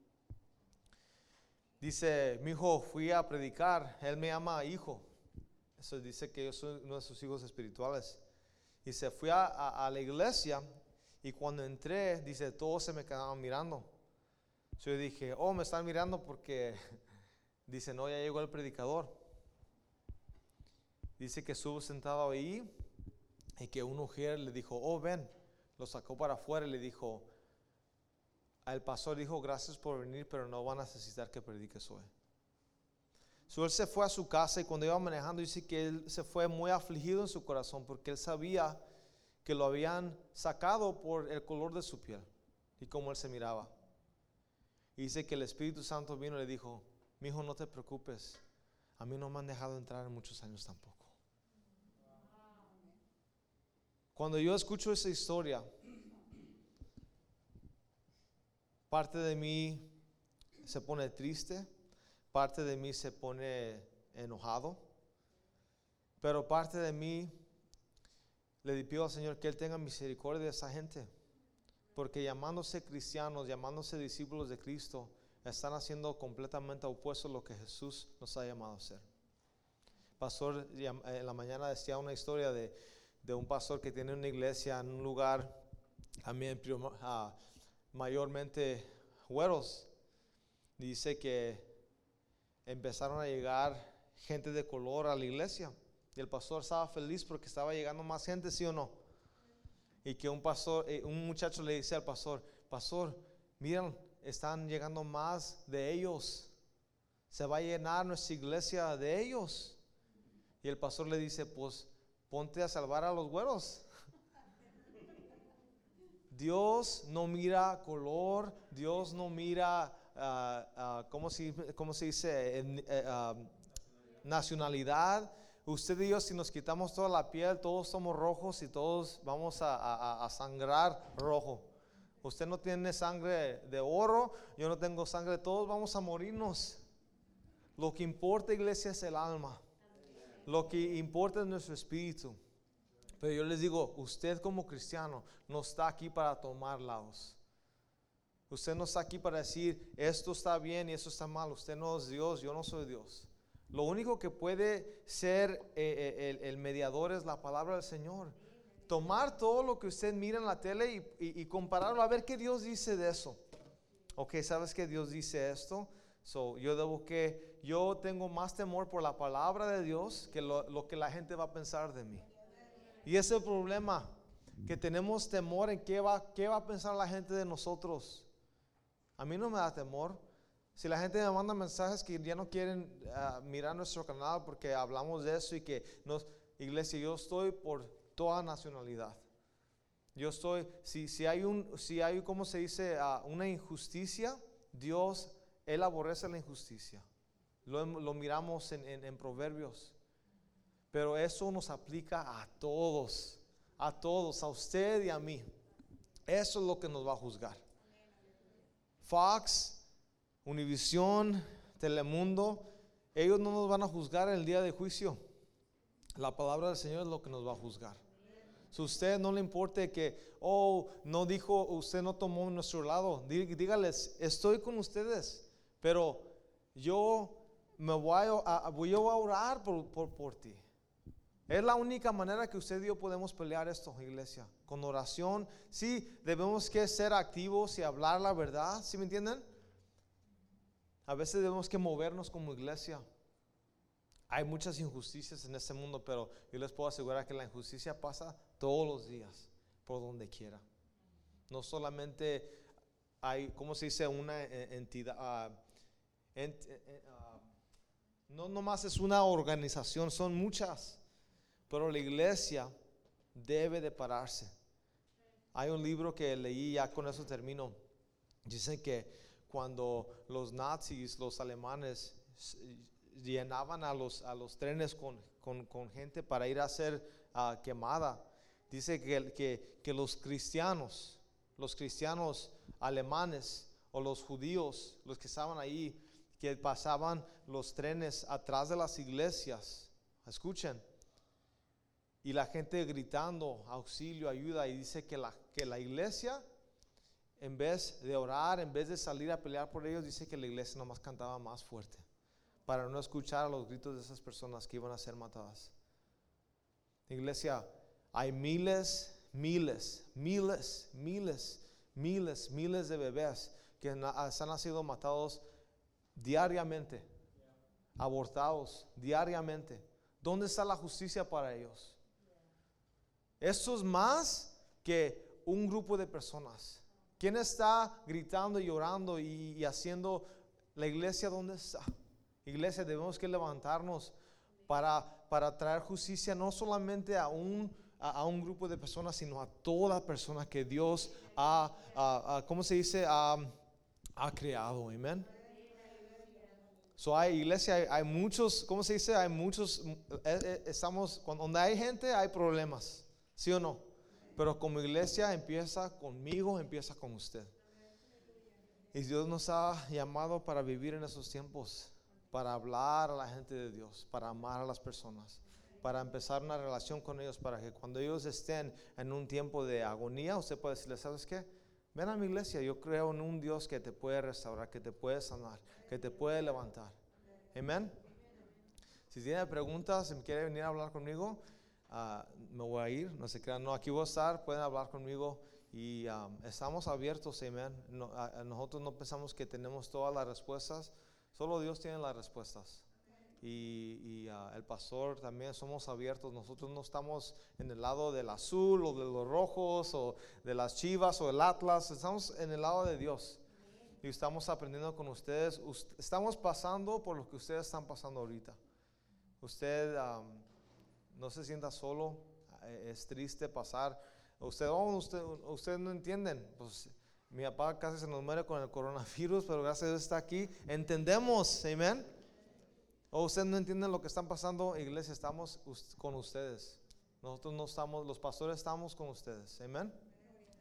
Dice: mi hijo, fui a predicar. Él me llama hijo. Eso dice que yo soy uno de sus hijos espirituales. Dice: fui a, a, a la iglesia, y cuando entré, dice, todos se me quedaban mirando. Yo dije: oh, me están mirando porque, dice, no, ya llegó el predicador. Dice que estuvo sentado ahí y que una mujer le dijo: oh, ven. Lo sacó para afuera y le dijo, el pastor dijo: gracias por venir, pero no van a necesitar que prediques hoy. So, él se fue a su casa, y cuando iba manejando dice que él se fue muy afligido en su corazón, porque él sabía que lo habían sacado por el color de su piel y cómo él se miraba. Y dice que el Espíritu Santo vino y le dijo: mi hijo, no te preocupes, a mí no me han dejado entrar en muchos años tampoco. Cuando yo escucho esa historia, parte de mí se pone triste, parte de mí se pone enojado, pero parte de mí le pido al Señor que Él tenga misericordia de esa gente, porque llamándose cristianos, llamándose discípulos de Cristo, están haciendo completamente opuesto a lo que Jesús nos ha llamado a hacer. Pastor en la mañana decía una historia de, de un pastor que tiene una iglesia en un lugar también uh, mayormente güeros. Dice que empezaron a llegar gente de color a la iglesia, y el pastor estaba feliz porque estaba llegando más gente, ¿sí o no? Y que un pastor, un muchacho le dice al pastor: pastor, miren, están llegando más de ellos, se va a llenar nuestra iglesia de ellos. Y el pastor le dice: pues ponte a salvar a los güeros. Dios no mira color, Dios no mira uh, uh, ¿cómo, se, ¿cómo se dice? Uh, uh, nacionalidad. Usted y yo, si nos quitamos toda la piel, todos somos rojos y todos vamos a, a, a sangrar rojo. Usted no tiene sangre de oro, yo no tengo sangre, todos vamos a morirnos. Lo que importa, iglesia, es el alma. Lo que importa es nuestro espíritu. Pero yo les digo, usted como cristiano no está aquí para tomar lados. Usted no está aquí para decir, esto está bien y esto está mal. Usted no es Dios, yo no soy Dios. Lo único que puede ser eh, eh, el, el mediador es la palabra del Señor. Tomar todo lo que usted mira en la tele y, y, y compararlo a ver qué Dios dice de eso. Ok, ¿sabes que Dios dice esto? So, yo debo que, yo tengo más temor por la palabra de Dios que lo, lo que la gente va a pensar de mí. Y ese es el problema, que tenemos temor en qué va, qué va a pensar la gente de nosotros. A mí no me da temor. Si la gente me manda mensajes que ya no quieren uh, mirar nuestro canal porque hablamos de eso y que nos, iglesia, yo estoy por toda nacionalidad. Yo estoy, si, si hay un, si hay, ¿cómo se dice? Uh, una injusticia, Dios, Él aborrece la injusticia. Lo, lo miramos en, en, en Proverbios. Pero eso nos aplica a todos, a todos, a usted y a mí. Eso es lo que nos va a juzgar. Fox, Univisión, Telemundo, ellos no nos van a juzgar en el día de juicio. La palabra del Señor es lo que nos va a juzgar. Si a usted no le importe que, oh, no dijo, usted no tomó nuestro lado, dígales, estoy con ustedes, pero yo me voy a, voy a orar por, por, por ti. Es la única manera que usted y yo podemos pelear esto, iglesia, con oración. Sí, debemos que ser activos y hablar la verdad, ¿sí me entienden? A veces debemos que movernos como iglesia. Hay muchas injusticias en este mundo, pero yo les puedo asegurar que la injusticia pasa todos los días, por donde quiera. No solamente hay, ¿cómo se dice? Una entidad, uh, ent, uh, no nomás es una organización, son muchas. Pero la iglesia debe de pararse. Hay un libro que leí, ya con eso termino. Dicen que cuando los nazis, los alemanes, llenaban a los, a los trenes con, con, con gente para ir a ser uh, quemada, dice que, que, que los cristianos, los cristianos alemanes o los judíos, los que estaban ahí, que pasaban los trenes atrás de las iglesias, escuchen, y la gente gritando auxilio, ayuda, y dice que la, que la iglesia, en vez de orar, en vez de salir a pelear por ellos, dice que la iglesia nomás cantaba más fuerte para no escuchar a los gritos de esas personas que iban a ser matadas. Iglesia, hay miles, miles, miles, miles, miles, miles de bebés que na, se han sido matados diariamente, abortados diariamente. ¿Dónde está la justicia para ellos? Esto es más que un grupo de personas. ¿Quién está gritando y llorando y, y haciendo la iglesia? ¿Dónde está? Iglesia, debemos que levantarnos para, para traer justicia no solamente a un, a, a un grupo de personas, sino a toda persona que Dios ha, a, a, ¿cómo se dice? Ha, ha creado. Amén. So hay iglesia, hay, hay muchos, ¿cómo se dice? Hay muchos, eh, estamos, cuando donde hay gente hay problemas. ¿Sí o no? Pero como iglesia empieza conmigo, empieza con usted. Y Dios nos ha llamado para vivir en esos tiempos, para hablar a la gente de Dios, para amar a las personas, para empezar una relación con ellos, para que cuando ellos estén en un tiempo de agonía, usted puede decirle, ¿sabes qué? Ven a mi iglesia, yo creo en un Dios que te puede restaurar, que te puede sanar, que te puede levantar. Amén. Si tiene preguntas, si quiere venir a hablar conmigo, Uh, me voy a ir, no se crean, no, aquí voy a estar, pueden hablar conmigo y um, estamos abiertos, amén. No, uh, nosotros no pensamos que tenemos todas las respuestas, solo Dios tiene las respuestas. Y, y uh, el pastor también somos abiertos, nosotros no estamos en el lado del azul o de los rojos o de las Chivas o del Atlas, estamos en el lado de Dios y estamos aprendiendo con ustedes. Ust- estamos pasando por lo que ustedes están pasando ahorita. Usted um, no se sienta solo, es triste pasar. Usted, oh, usted, ustedes no entienden. Pues mi papá casi se nos muere con el coronavirus, pero gracias a Dios está aquí. Entendemos, amén. O ustedes no entienden lo que están pasando, iglesia, estamos con ustedes. Nosotros no estamos, los pastores estamos con ustedes, amén.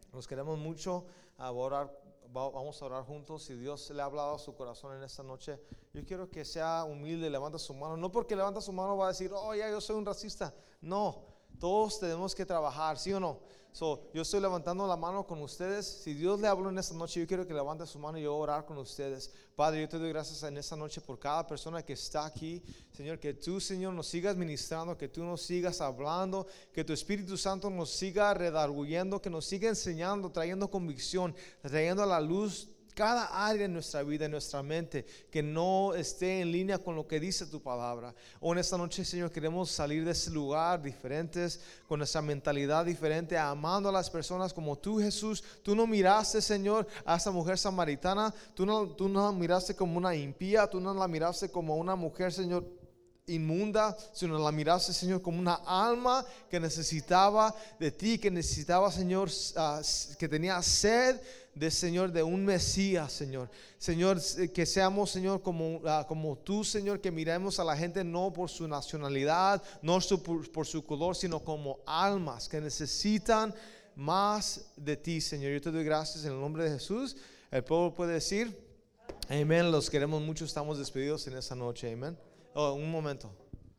Los queremos mucho. A orar, vamos a orar juntos. Si Dios le ha hablado a su corazón en esta noche, yo quiero que sea humilde, levanta su mano. No porque levanta su mano va a decir, oh, ya yo soy un racista. No, todos tenemos que trabajar, ¿sí o no? So, yo estoy levantando la mano con ustedes. Si Dios le habló en esta noche, yo quiero que levante su mano y yo orar con ustedes. Padre, yo te doy gracias en esta noche por cada persona que está aquí. Señor, que tú, Señor, nos sigas ministrando, que tú nos sigas hablando, que tu Espíritu Santo nos siga redarguyendo, que nos siga enseñando, trayendo convicción, trayendo a la luz cada área en nuestra vida, en nuestra mente, que no esté en línea con lo que dice tu palabra. O en esta noche, Señor, queremos salir de ese lugar diferentes, con nuestra mentalidad diferente, amando a las personas como tú, Jesús. Tú no miraste, Señor, a esa mujer samaritana, tú no, tú no la miraste como una impía, tú no la miraste como una mujer, Señor, inmunda, sino la miraste, Señor, como una alma que necesitaba de ti, que necesitaba, Señor, uh, que tenía sed de, Señor, de un Mesías, Señor. Señor, que seamos, Señor, como, uh, como tú, Señor, que miremos a la gente no por su nacionalidad, no su, por, por su color, sino como almas que necesitan más de ti, Señor. Yo te doy gracias en el nombre de Jesús. El pueblo puede decir, amén. Los queremos mucho, estamos despedidos en esta noche, amén. Oh, un momento.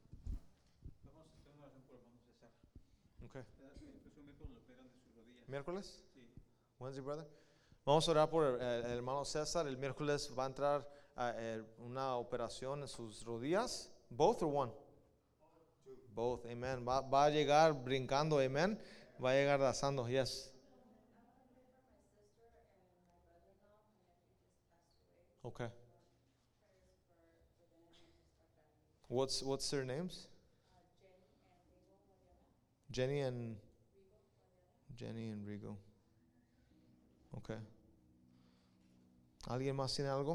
Okay. ¿Miércoles? Sí. Wednesday, brother. Vamos a orar por el, el hermano César. El miércoles va a entrar a, a una operación en sus rodillas. Both or one? Both. Amen. Va, va a llegar brincando. Amen. Va a llegar danzando. Yes. Okay. What's what's their names? Jenny and Jenny and Rigo. Okay. ¿Alguien más tiene algo?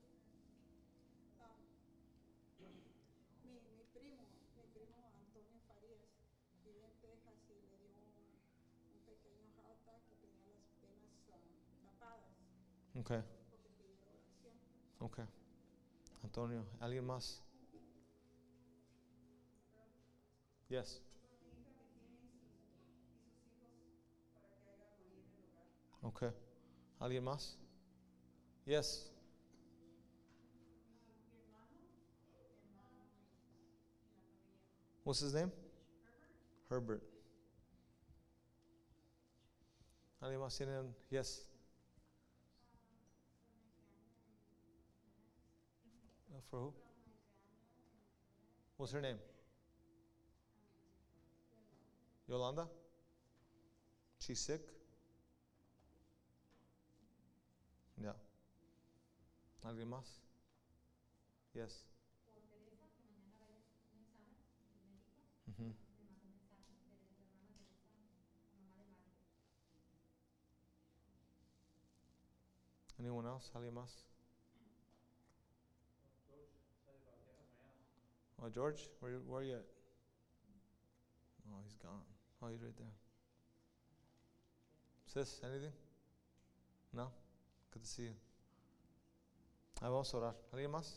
Mi, mi primo, mi primo Antonio Farías, vive en Texas y le dio un, un pequeño heart attack que tenía las venas um, tapadas. Okay. Porque pidió oración. Okay. Antonio, ¿alguien más? Yes. Okay. ¿Alguien más? Yes. What's his name? Herbert. Herbert. ¿Alguien más tiene? Yes. Uh, for who? What's her name? Yolanda? She's sick? Yeah. ¿Alguien más? Yes. Mm-hmm. Anyone else? ¿Alguien más? Oh, George, where, where are you at? Oh, he's gone. Oh, he's right there. Sis, anything? No? Good to see you. Ahí vamos a orar. ¿Alguien más?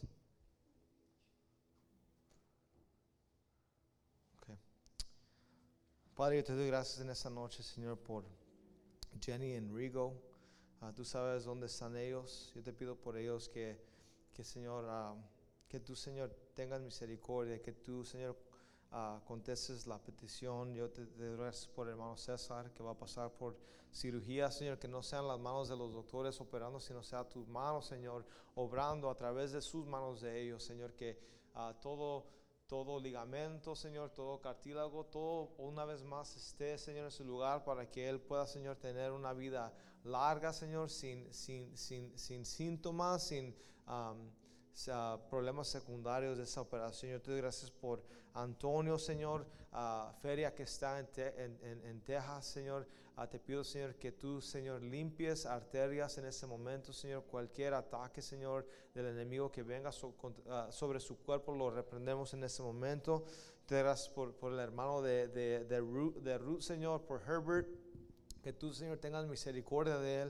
Okay. Padre, yo te doy gracias en esta noche, Señor, por Jenny y Rigo. Uh, tú sabes dónde están ellos. Yo te pido por ellos que, que Señor, uh, que tú, Señor, tengas misericordia, que tú, Señor, uh, contestes la petición. Yo te, te doy gracias por el hermano César, que va a pasar por cirugía, Señor, que no sean las manos de los doctores operando, sino sea tus manos, Señor, obrando a través de sus manos de ellos, Señor, que uh, todo, todo ligamento, Señor, todo cartílago, todo una vez más esté, Señor, en su lugar para que él pueda, Señor, tener una vida larga, Señor, sin, sin, sin, sin síntomas, sin um, uh, problemas secundarios de esa operación. Yo te doy gracias por Antonio, Señor, uh, Feria, que está en, te, en, en, en Texas, Señor. Uh, te pido, Señor, que tú, Señor, limpies arterias en este momento, Señor. Cualquier ataque, Señor, del enemigo que venga so, uh, sobre su cuerpo, lo reprendemos en este momento. Te gracias por, por el hermano de, de, de, Ruth, de Ruth, Señor, por Herbert. Que tú, Señor, tengas misericordia de él. Tú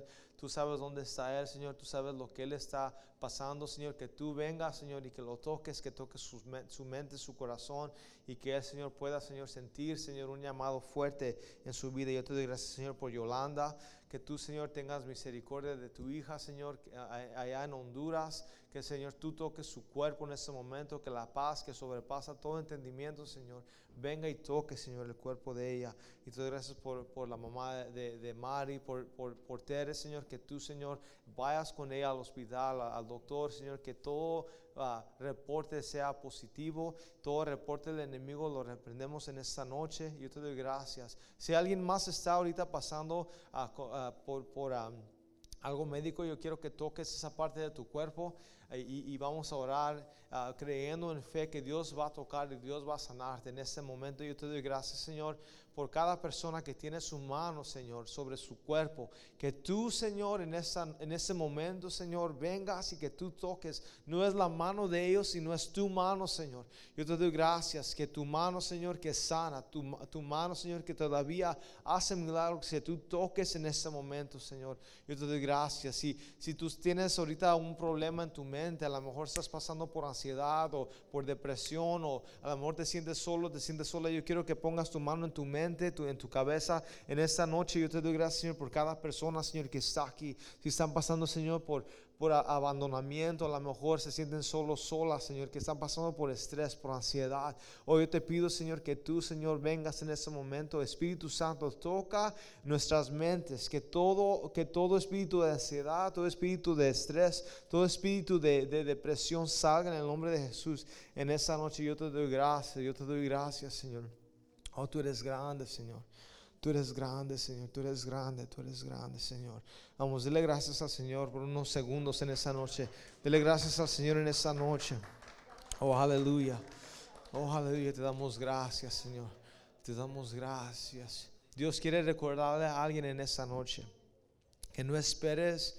Tú sabes dónde está Él, Señor. Tú sabes lo que Él está pasando, Señor. Que tú vengas, Señor, y que lo toques, que toques su, su mente, su corazón, y que el Señor pueda, Señor, sentir, Señor, un llamado fuerte en su vida. Yo te doy gracias, Señor, por Yolanda. Que tú, Señor, tengas misericordia de tu hija, Señor, allá en Honduras. Que, Señor, tú toques su cuerpo en ese momento. Que la paz que sobrepasa todo entendimiento, Señor, venga y toque, Señor, el cuerpo de ella. Y te doy gracias por, por la mamá de, de Mari, por, por, por Tere, Señor. Que tú, Señor, vayas con ella al hospital, al doctor, Señor. Que todo uh, reporte sea positivo. Todo reporte del enemigo lo reprendemos en esta noche. Yo te doy gracias. Si alguien más está ahorita pasando uh, uh, por, por um, algo médico, yo quiero que toques esa parte de tu cuerpo, uh, y, y vamos a orar uh, creyendo en fe que Dios va a tocar y Dios va a sanarte en este momento. Yo te doy gracias, Señor, por cada persona que tiene su mano, Señor, sobre su cuerpo. Que tú, Señor, en, esa, en ese momento, Señor, vengas y que tú toques. No es la mano de ellos, sino es tu mano, Señor. Yo te doy gracias que tu mano, Señor, que sana, tu, tu mano, Señor, que todavía hace milagros, que tú toques en ese momento, Señor. Yo te doy gracias. Si, si tú tienes ahorita un problema en tu mente, a lo mejor estás pasando por ansiedad o por depresión, o a lo mejor te sientes solo, te sientes sola, yo quiero que pongas tu mano en tu mente, Tu, en tu cabeza en esta noche. Yo te doy gracias, Señor, por cada persona, Señor, que está aquí. Si están pasando, Señor, por, por abandonamiento, a lo mejor se sienten solos, solas, Señor, que están pasando por estrés, por ansiedad. Hoy yo te pido, Señor, que tú, Señor, vengas en este momento. Espíritu Santo, toca nuestras mentes, que todo, que todo espíritu de ansiedad, todo espíritu de estrés, todo espíritu de, de depresión salga en el nombre de Jesús. En esta noche yo te doy gracias, yo te doy gracias, Señor. Oh, tú eres grande, Señor. Tú eres grande, Señor. Tú eres grande, tú eres grande, Señor. Vamos, dile gracias al Señor por unos segundos en esta noche. Dile gracias al Señor en esta noche. Oh, aleluya. Oh, aleluya. Te damos gracias, Señor. Te damos gracias. Dios quiere recordarle a alguien en esta noche que no esperes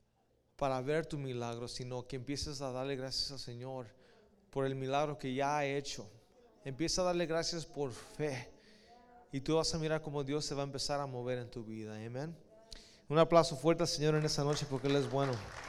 para ver tu milagro, sino que empieces a darle gracias al Señor por el milagro que ya ha hecho. Empieza a darle gracias por fe, y tú vas a mirar cómo Dios se va a empezar a mover en tu vida. Amén. Un aplauso fuerte al Señor en esta noche, porque Él es bueno.